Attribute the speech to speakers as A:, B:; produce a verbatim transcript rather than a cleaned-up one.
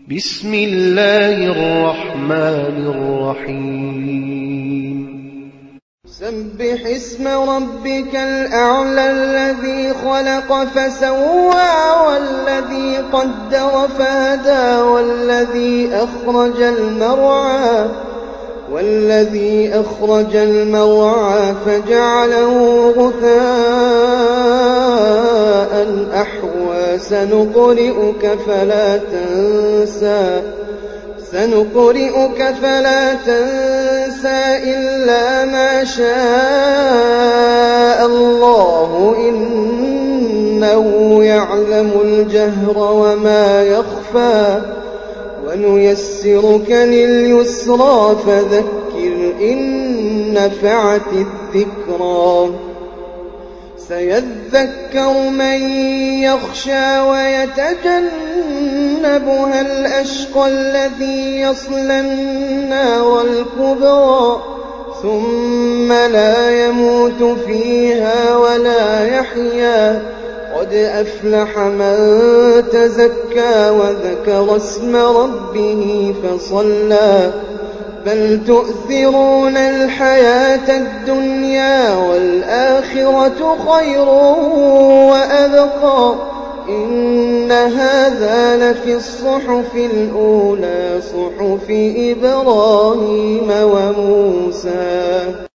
A: بسم الله الرحمن الرحيم
B: سبح اسم ربك الأعلى الذي خلق فسوى والذي قدر فهدى والذي أخرج المرعى والذي أخرج المرعى فجعله غثاء أحوى سنقرئك فلا تنسى سنقرئك فلا تنسى إلا ما شاء الله إنه يعلم الجهر وما يخفى ونيسرك لليسرى فذكر إن نفعت الذكرى سيذكر من يخشى ويتجنبها الأشقى الذي يصلى النار الكبرى ثم لا يموت فيها ولا يحيا قد أفلح من تزكى وذكر اسم ربه فصلى بل تؤثرون الحياة الدنيا والآخرة خير وأبقى إن هذا لفي الصحف الأولى صحف إبراهيم وموسى